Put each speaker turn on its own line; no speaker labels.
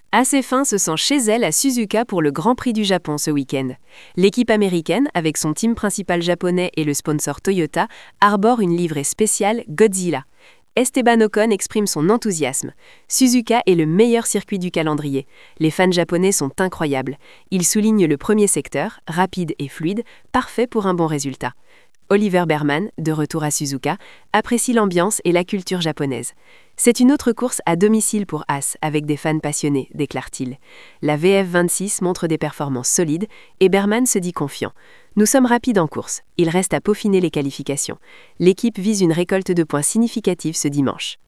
Assez fin se sent chez elle à Suzuka pour le Grand Prix du Japon ce week-end. L'équipe américaine, avec son team principal japonais et le sponsor Toyota, arbore une livrée spéciale Godzilla. Esteban Ocon exprime son enthousiasme. Suzuka est le meilleur circuit du calendrier. Les fans japonais sont incroyables. Ils soulignent le premier secteur, rapide et fluide, parfait pour un bon résultat. Oliver Berman, de retour à Suzuka, apprécie l'ambiance et la culture japonaise. C'est une autre course à domicile pour Haas, avec des fans passionnés, déclare-t-il. La VF26 montre des performances solides et Berman se dit confiant. Nous sommes rapides en course, il reste à peaufiner les qualifications. L'équipe vise une récolte de points significative ce dimanche.